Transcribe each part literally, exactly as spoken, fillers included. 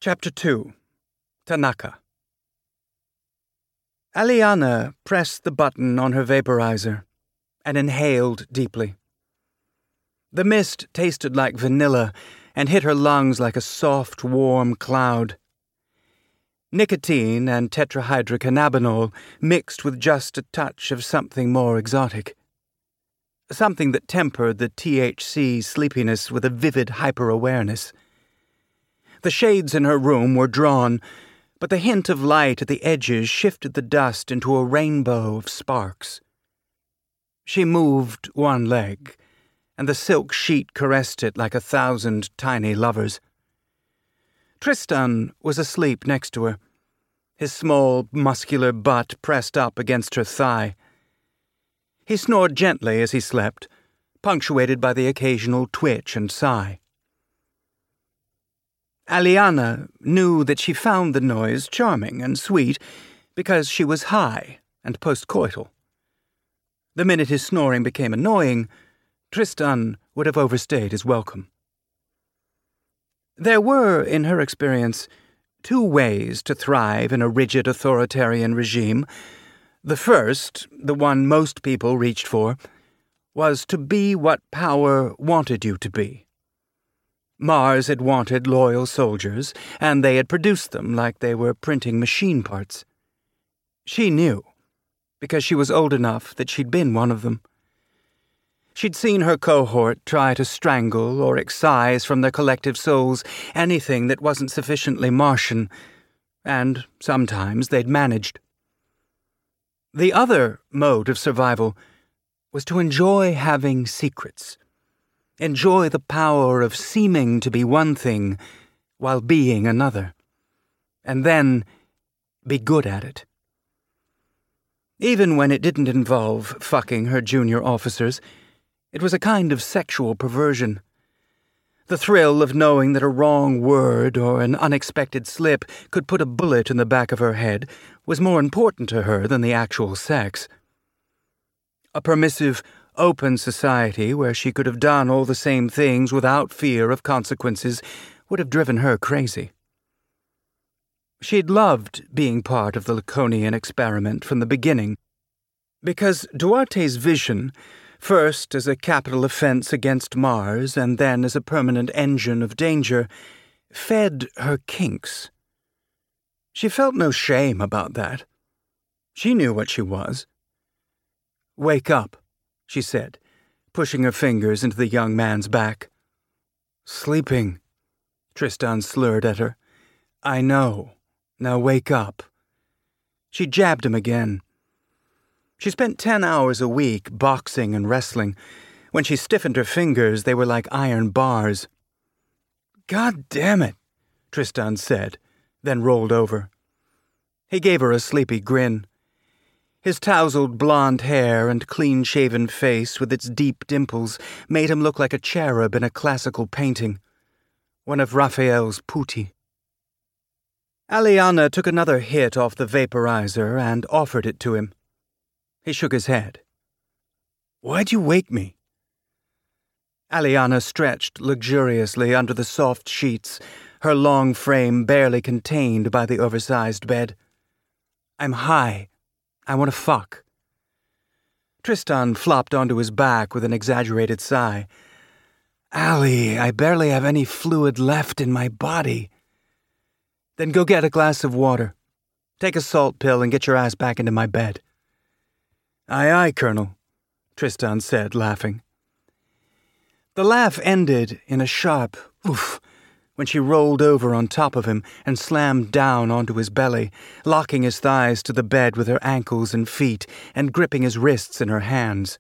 Chapter two. Tanaka. Aliana pressed the button on her vaporizer and inhaled deeply. The mist tasted like vanilla and hit her lungs like a soft, warm cloud. Nicotine and tetrahydrocannabinol mixed with just a touch of something more exotic. Something that tempered the T H C sleepiness with a vivid hyper-awareness. The shades in her room were drawn, but the hint of light at the edges shifted the dust into a rainbow of sparks. She moved one leg, and the silk sheet caressed it like a thousand tiny lovers. Tristan was asleep next to her, his small, muscular butt pressed up against her thigh. He snored gently as he slept, punctuated by the occasional twitch and sigh. Aliana knew that she found the noise charming and sweet because she was high and postcoital. The minute his snoring became annoying, Tristan would have overstayed his welcome. There were, in her experience, two ways to thrive in a rigid authoritarian regime. The first, the one most people reached for, was to be what power wanted you to be. Mars had wanted loyal soldiers, and they had produced them like they were printing machine parts. She knew, because she was old enough that she'd been one of them. She'd seen her cohort try to strangle or excise from their collective souls anything that wasn't sufficiently Martian, and sometimes they'd managed. The other mode of survival was to enjoy having secrets. Enjoy the power of seeming to be one thing while being another, and then be good at it. Even when it didn't involve fucking her junior officers, it was a kind of sexual perversion. The thrill of knowing that a wrong word or an unexpected slip could put a bullet in the back of her head was more important to her than the actual sex. A permissive, open society where she could have done all the same things without fear of consequences would have driven her crazy. She'd loved being part of the Laconian experiment from the beginning, because Duarte's vision, first as a capital offense against Mars and then as a permanent engine of danger, fed her kinks. She felt no shame about that. She knew what she was. "Wake up," she said, pushing her fingers into the young man's back. "Sleeping," Tristan slurred at her. "I know. Now wake up." She jabbed him again. She spent ten hours a week boxing and wrestling. When she stiffened her fingers, they were like iron bars. "God damn it," Tristan said, then rolled over. He gave her a sleepy grin. His tousled blonde hair and clean-shaven face with its deep dimples made him look like a cherub in a classical painting, one of Raphael's putti. Aliana took another hit off the vaporizer and offered it to him. He shook his head. "Why'd you wake me?" Aliana stretched luxuriously under the soft sheets, her long frame barely contained by the oversized bed. "I'm high. I want to fuck." Tristan flopped onto his back with an exaggerated sigh. "Allie, I barely have any fluid left in my body." "Then go get a glass of water. Take a salt pill and get your ass back into my bed." "Aye, aye, Colonel," Tristan said, laughing. The laugh ended in a sharp oof when she rolled over on top of him and slammed down onto his belly, locking his thighs to the bed with her ankles and feet and gripping his wrists in her hands.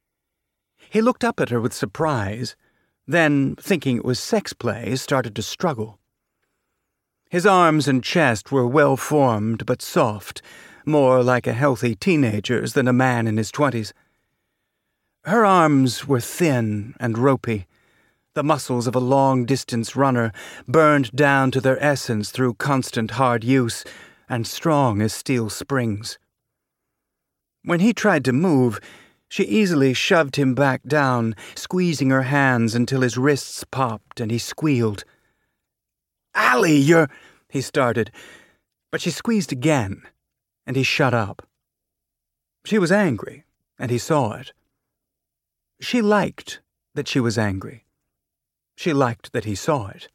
He looked up at her with surprise, then, thinking it was sex play, started to struggle. His arms and chest were well-formed but soft, more like a healthy teenager's than a man in his twenties. Her arms were thin and ropey, the muscles of a long-distance runner, burned down to their essence through constant hard use, and strong as steel springs. When he tried to move, she easily shoved him back down, squeezing her hands until his wrists popped and he squealed. Allie, you're... he started, but she squeezed again, and he shut up. She was angry, and he saw it. She liked that she was angry. She liked that he saw it.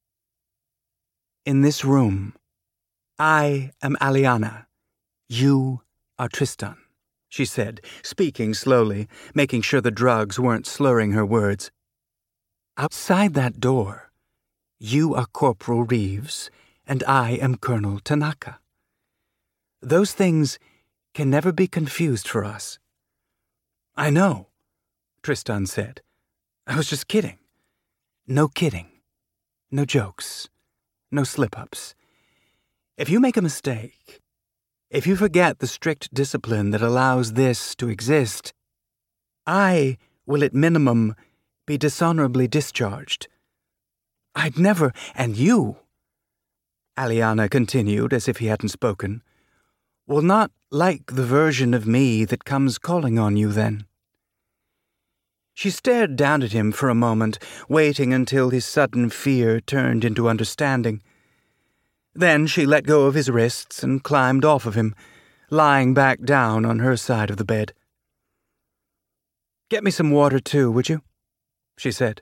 In this room, I am Aliana. You are Tristan, she said, speaking slowly, making sure the drugs weren't slurring her words. Outside that door, you are Corporal Reeves, and I am Colonel Tanaka. Those things can never be confused for us. I know, Tristan said. I was just kidding. No kidding. No jokes. No slip-ups. If you make a mistake, if you forget the strict discipline that allows this to exist, I will at minimum be dishonorably discharged. I'd never, and you, Aliana continued as if he hadn't spoken, will not like the version of me that comes calling on you then. She stared down at him for a moment, waiting until his sudden fear turned into understanding. Then she let go of his wrists and climbed off of him, lying back down on her side of the bed. "Get me some water too, would you?" she said.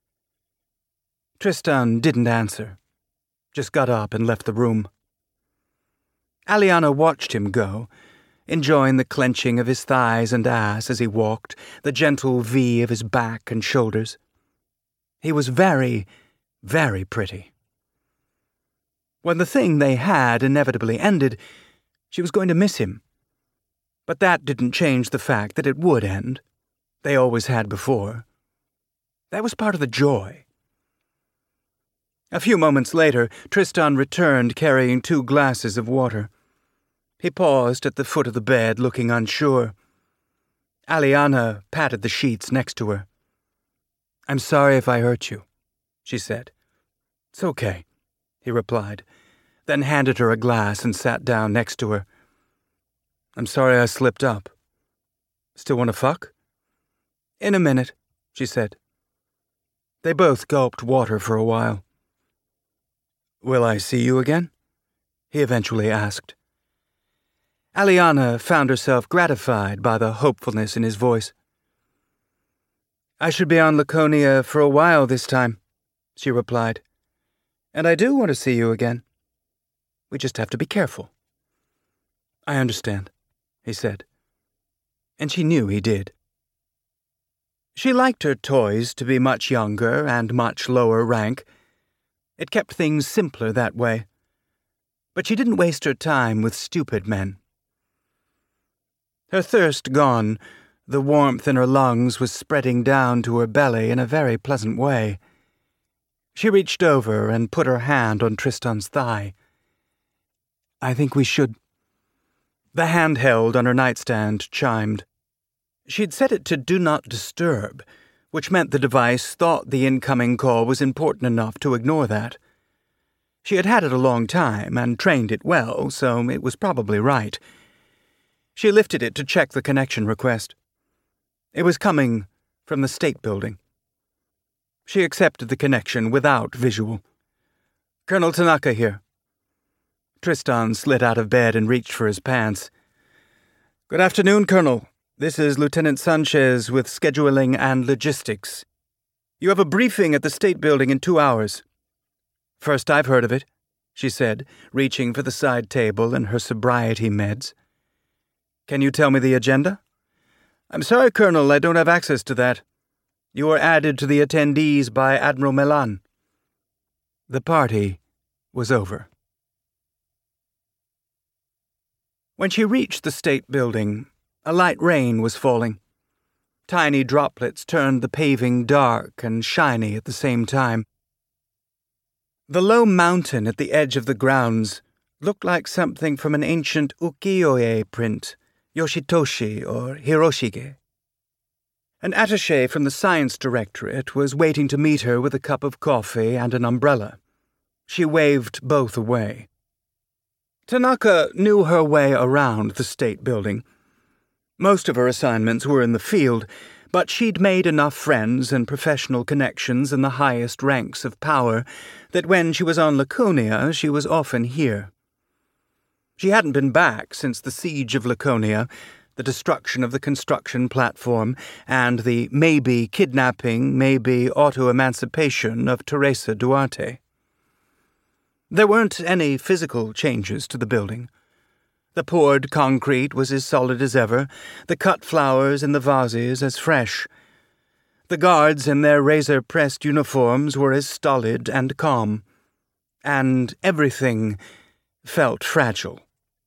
Tristan didn't answer, just got up and left the room. Aliana watched him go, enjoying the clenching of his thighs and ass as he walked, the gentle V of his back and shoulders. He was very, very pretty. When the thing they had inevitably ended, she was going to miss him. But that didn't change the fact that it would end. They always had before. That was part of the joy. A few moments later, Tristan returned carrying two glasses of water. He paused at the foot of the bed, looking unsure. Aliana patted the sheets next to her. "I'm sorry if I hurt you," she said. "It's okay," he replied, then handed her a glass and sat down next to her. "I'm sorry I slipped up. Still want to fuck?" "In a minute," she said. They both gulped water for a while. "Will I see you again?" he eventually asked. Aliana found herself gratified by the hopefulness in his voice. "I should be on Laconia for a while this time," she replied. "And I do want to see you again. We just have to be careful." "I understand," he said. And she knew he did. She liked her toys to be much younger and much lower rank. It kept things simpler that way. But she didn't waste her time with stupid men. Her thirst gone, the warmth in her lungs was spreading down to her belly in a very pleasant way. She reached over and put her hand on Tristan's thigh. "I think we should—" The hand held on her nightstand chimed. She'd set it to Do Not Disturb, which meant the device thought the incoming call was important enough to ignore that. She had had it a long time and trained it well, so it was probably right. She lifted it to check the connection request. It was coming from the State Building. She accepted the connection without visual. "Colonel Tanaka here." Tristan slid out of bed and reached for his pants. "Good afternoon, Colonel. This is Lieutenant Sanchez with Scheduling and Logistics. You have a briefing at the State Building in two hours. "First I've heard of it," she said, reaching for the side table and her sobriety meds. "Can you tell me the agenda?" "I'm sorry, Colonel, I don't have access to that. You were added to the attendees by Admiral Melan." The party was over. When she reached the State Building, a light rain was falling. Tiny droplets turned the paving dark and shiny at the same time. The low mountain at the edge of the grounds looked like something from an ancient ukiyo-e print, Yoshitoshi or Hiroshige. An attaché from the Science Directorate was waiting to meet her with a cup of coffee and an umbrella. She waved both away. Tanaka knew her way around the State Building. Most of her assignments were in the field, but she'd made enough friends and professional connections in the highest ranks of power that when she was on Laconia, she was often here. She hadn't been back since the siege of Laconia, the destruction of the construction platform, and the maybe kidnapping, maybe auto-emancipation of Teresa Duarte. There weren't any physical changes to the building. The poured concrete was as solid as ever, the cut flowers in the vases as fresh. The guards in their razor-pressed uniforms were as stolid and calm. And everything felt fragile.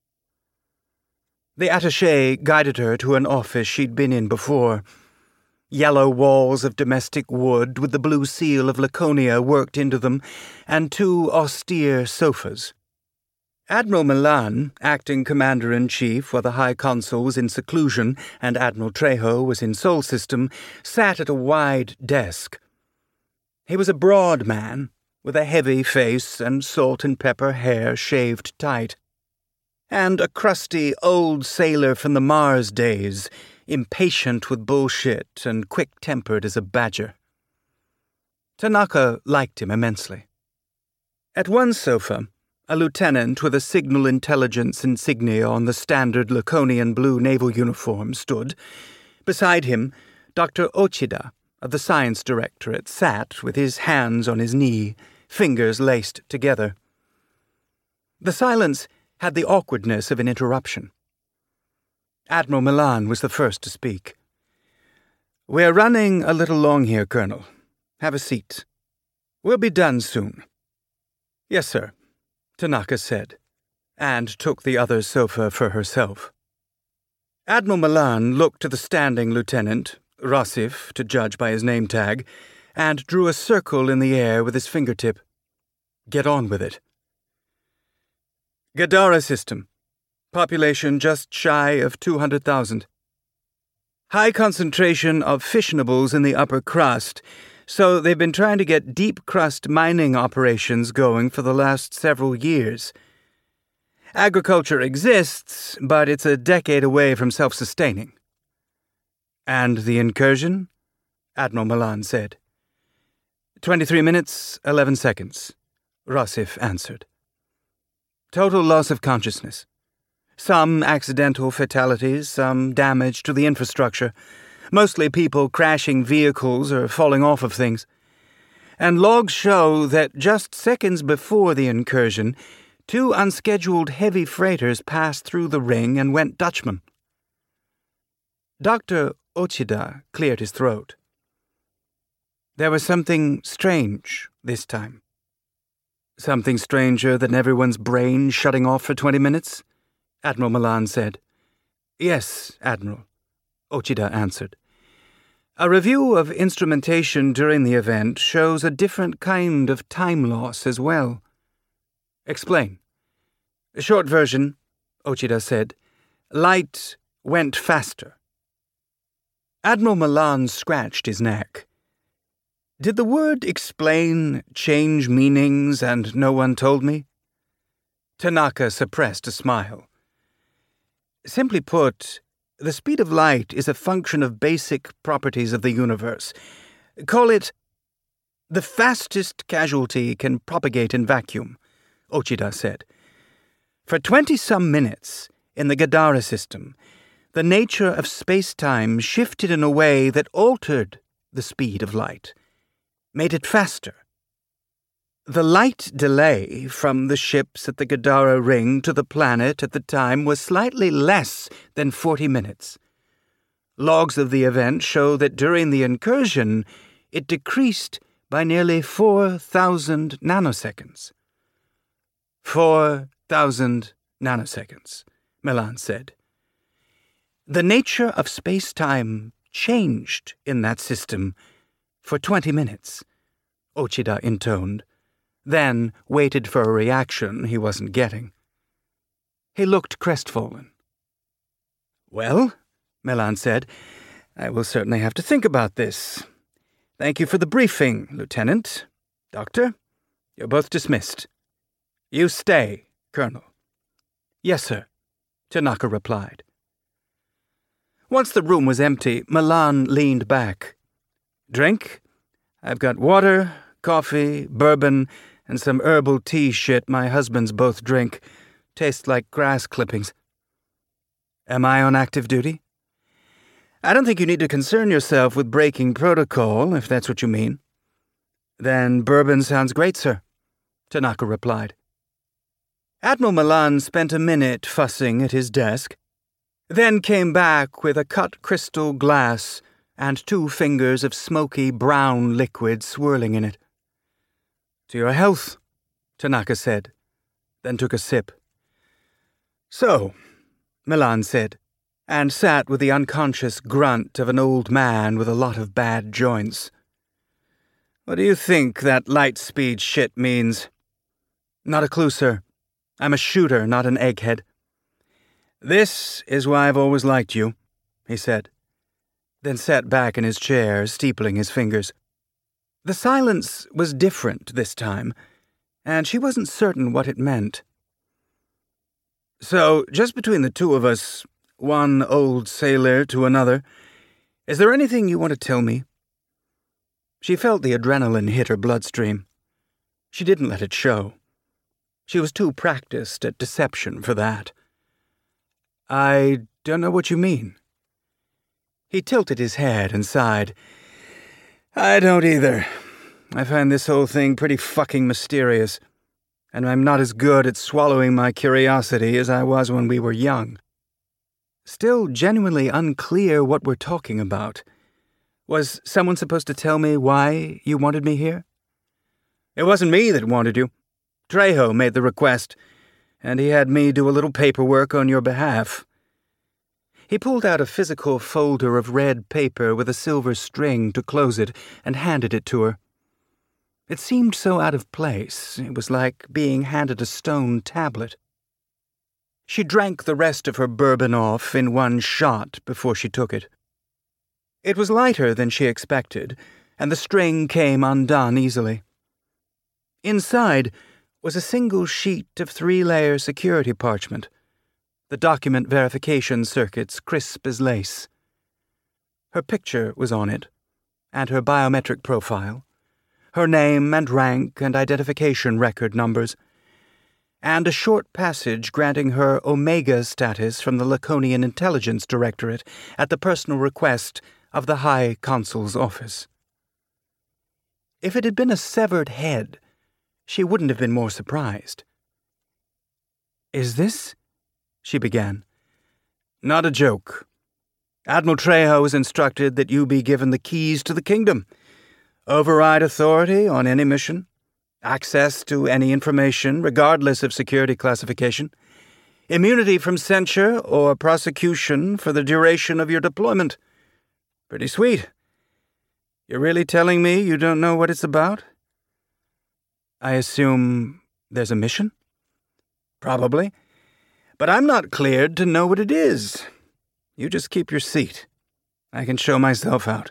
The attaché guided her to an office she'd been in before. Yellow walls of domestic wood with the blue seal of Laconia worked into them, and two austere sofas. Admiral Milan, acting commander-in-chief while the High Consul was in seclusion and Admiral Trejo was in Sol System, sat at a wide desk. He was a broad man, with a heavy face and salt-and-pepper hair shaved tight, and a crusty old sailor from the Mars days, impatient with bullshit and quick-tempered as a badger. Tanaka liked him immensely. At one sofa, a lieutenant with a signal intelligence insignia on the standard Laconian blue naval uniform stood. Beside him, Doctor Ochida of the Science Directorate sat with his hands on his knee, fingers laced together. The silence had the awkwardness of an interruption. Admiral Milan was the first to speak. "We're running a little long here, Colonel. Have a seat. We'll be done soon." "Yes, sir," Tanaka said, and took the other sofa for herself. Admiral Milan looked to the standing lieutenant, Rossif, to judge by his name tag, and drew a circle in the air with his fingertip. "Get on with it." Gadara System. Population just shy of two hundred thousand. High concentration of fissionables in the upper crust, so they've been trying to get deep-crust mining operations going for the last several years. Agriculture exists, but it's a decade away from self-sustaining. "And the incursion?" Admiral Milan said. Twenty-three minutes, eleven seconds, Rossif answered. "Total loss of consciousness. Some accidental fatalities, some damage to the infrastructure, mostly people crashing vehicles or falling off of things. And logs show that just seconds before the incursion, two unscheduled heavy freighters passed through the ring and went Dutchman." Doctor Ochida cleared his throat. "There was something strange this time." "Something stranger than everyone's brain shutting off for twenty minutes?" Admiral Milan said. "Yes, Admiral," Ochida answered. "A review of instrumentation during the event shows a different kind of time loss as well." "Explain." "Short version," Ochida said. "Light went faster." Admiral Milan scratched his neck. "Did the word explain change meanings and no one told me?" Tanaka suppressed a smile. "Simply put, the speed of light is a function of basic properties of the universe. Call it the fastest casualty can propagate in vacuum," Ochida said. "For twenty-some minutes, in the Gadara system, the nature of space-time shifted in a way that altered the speed of light, made it faster. The light delay from the ships at the Gadara ring to the planet at the time was slightly less than forty minutes. Logs of the event show that during the incursion, it decreased by nearly four thousand nanoseconds. Four thousand nanoseconds, Milan said. The nature of space-time changed in that system for twenty minutes, Ochida intoned, then waited for a reaction he wasn't getting. He looked crestfallen. "Well," Milan said, "I will certainly have to think about this. Thank you for the briefing, Lieutenant. Doctor, you're both dismissed. You stay, Colonel." "Yes, sir," Tanaka replied. Once the room was empty, Milan leaned back. Drink? I've got water, coffee, bourbon, and some herbal tea shit my husbands both drink. Tastes like grass clippings. Am I on active duty? I don't think you need to concern yourself with breaking protocol, if that's what you mean. Then bourbon sounds great, sir, Tanaka replied. Admiral Milan spent a minute fussing at his desk, then came back with a cut crystal glass and two fingers of smoky brown liquid swirling in it. To your health, Tanaka said, then took a sip. So, Milan said, and sat with the unconscious grunt of an old man with a lot of bad joints. What do you think that light-speed shit means? Not a clue, sir. I'm a shooter, not an egghead. This is why I've always liked you, he said, then sat back in his chair, steepling his fingers. The silence was different this time, and she wasn't certain what it meant. So, just between the two of us, one old sailor to another, is there anything you want to tell me? She felt the adrenaline hit her bloodstream. She didn't let it show. She was too practiced at deception for that. I don't know what you mean. He tilted his head and sighed. I don't either. I find this whole thing pretty fucking mysterious, and I'm not as good at swallowing my curiosity as I was when we were young. Still genuinely unclear what we're talking about. Was someone supposed to tell me why you wanted me here? It wasn't me that wanted you. Trejo made the request, and he had me do a little paperwork on your behalf. He pulled out a physical folder of red paper with a silver string to close it and handed it to her. It seemed so out of place. It was like being handed a stone tablet. She drank the rest of her bourbon off in one shot before she took it. It was lighter than she expected, and the string came undone easily. Inside was a single sheet of three-layer security parchment, the document verification circuits crisp as lace. Her picture was on it, and her biometric profile, her name and rank and identification record numbers, and a short passage granting her Omega status from the Laconian Intelligence Directorate at the personal request of the High Consul's office. If it had been a severed head, she wouldn't have been more surprised. Is this? She began. Not a joke. Admiral Trejo has instructed that you be given the keys to the kingdom, override authority on any mission, access to any information regardless of security classification, immunity from censure or prosecution for the duration of your deployment. Pretty sweet. You're really telling me you don't know what it's about? I assume there's a mission? Probably. But I'm not cleared to know what it is. You just keep your seat. I can show myself out.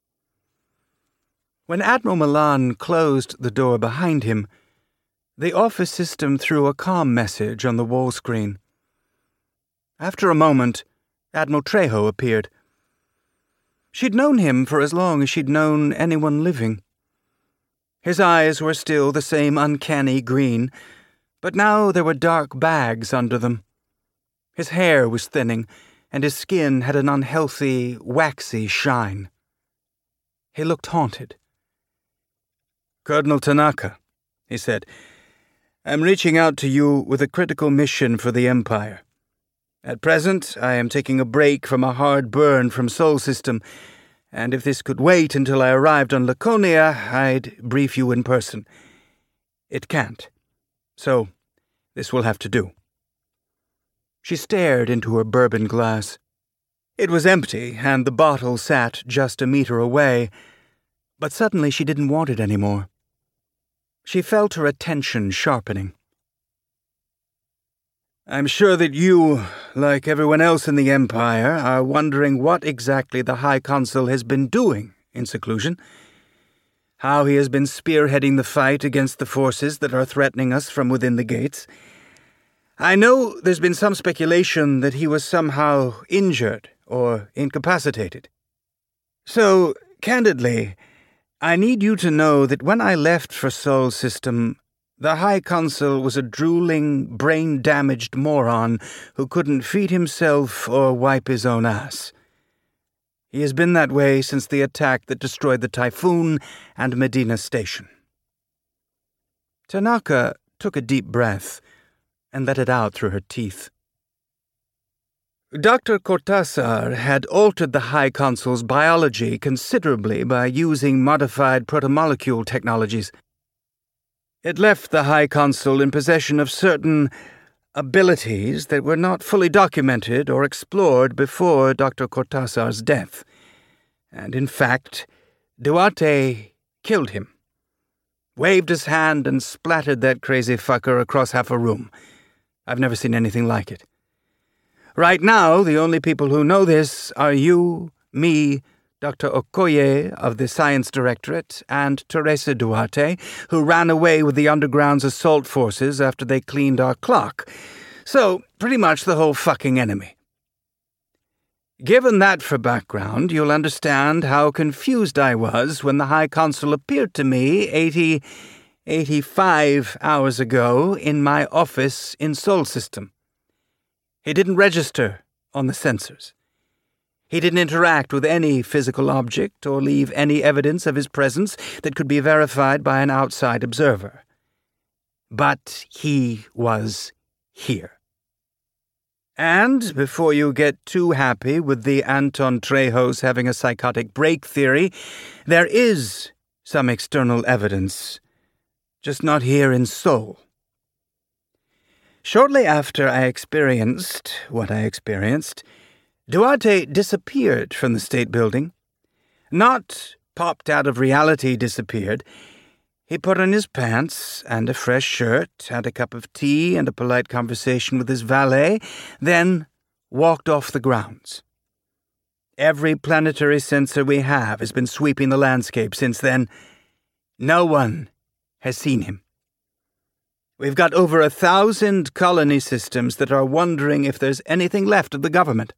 When Admiral Milan closed the door behind him, the office system threw a comm message on the wall screen. After a moment, Admiral Trejo appeared. She'd known him for as long as she'd known anyone living. His eyes were still the same uncanny green, but now there were dark bags under them. His hair was thinning, and his skin had an unhealthy, waxy shine. He looked haunted. Colonel Tanaka, he said, I'm reaching out to you with a critical mission for the Empire. At present, I am taking a break from a hard burn from Sol System, and if this could wait until I arrived on Laconia, I'd brief you in person. It can't. So, this will have to do. She stared into her bourbon glass. It was empty, and the bottle sat just a meter away, but suddenly she didn't want it anymore. She felt her attention sharpening. I'm sure that you, like everyone else in the Empire, are wondering what exactly the High Consul has been doing in seclusion, how he has been spearheading the fight against the forces that are threatening us from within the gates. I know there's been some speculation that he was somehow injured or incapacitated. So, candidly, I need you to know that when I left for Sol System, the High Consul was a drooling, brain-damaged moron who couldn't feed himself or wipe his own ass. He has been that way since the attack that destroyed the Typhoon and Medina Station. Tanaka took a deep breath and let it out through her teeth. Doctor Cortázar had altered the High Consul's biology considerably by using modified protomolecule technologies. It left the High Consul in possession of certain abilities that were not fully documented or explored before Doctor Cortázar's death. And in fact, Duarte killed him. Waved his hand and splattered that crazy fucker across half a room. I've never seen anything like it. Right now, the only people who know this are you, me, Doctor Okoye of the Science Directorate, and Teresa Duarte, who ran away with the Underground's assault forces after they cleaned our clock. So, pretty much the whole fucking enemy. Given that for background, you'll understand how confused I was when the High Consul appeared to me eighty, eighty-five hours ago in my office in Sol System. He didn't register on the sensors. He didn't interact with any physical object or leave any evidence of his presence that could be verified by an outside observer. But he was here. And, before you get too happy with the Anton Trejos having a psychotic break theory, there is some external evidence, just not here in Sol. Shortly after I experienced what I experienced, Duarte disappeared from the State Building. Not popped out of reality disappeared. He put on his pants and a fresh shirt, had a cup of tea and a polite conversation with his valet, then walked off the grounds. Every planetary sensor we have has been sweeping the landscape since then. No one has seen him. We've got over a thousand colony systems that are wondering if there's anything left of the government.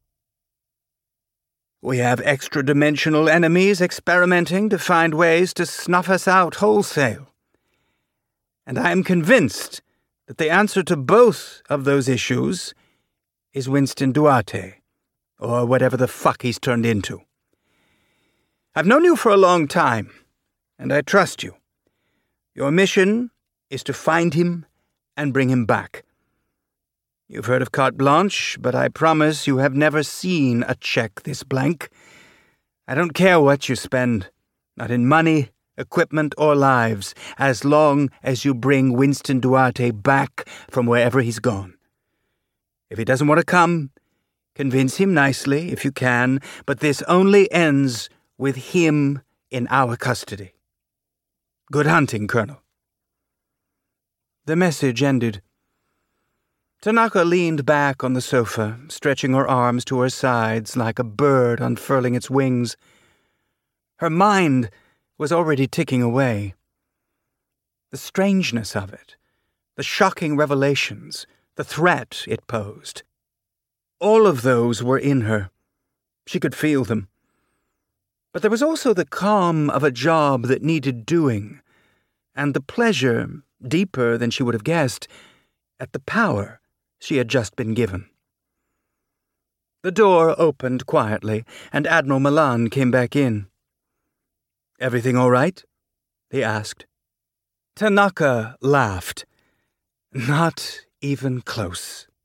We have extra-dimensional enemies experimenting to find ways to snuff us out wholesale. And I am convinced that the answer to both of those issues is Winston Duarte, or whatever the fuck he's turned into. I've known you for a long time, and I trust you. Your mission is to find him and bring him back. You've heard of carte blanche, but I promise you have never seen a check this blank. I don't care what you spend, not in money, equipment, or lives, as long as you bring Winston Duarte back from wherever he's gone. If he doesn't want to come, convince him nicely if you can, but this only ends with him in our custody. Good hunting, Colonel. The message ended. Tanaka leaned back on the sofa, stretching her arms to her sides like a bird unfurling its wings. Her mind was already ticking away. The strangeness of it, the shocking revelations, the threat it posed, all of those were in her. She could feel them. But there was also the calm of a job that needed doing, and the pleasure, deeper than she would have guessed, at the power she had just been given. The door opened quietly, and Admiral Milan came back in. "Everything all right?" he asked. Tanaka laughed. "Not even close."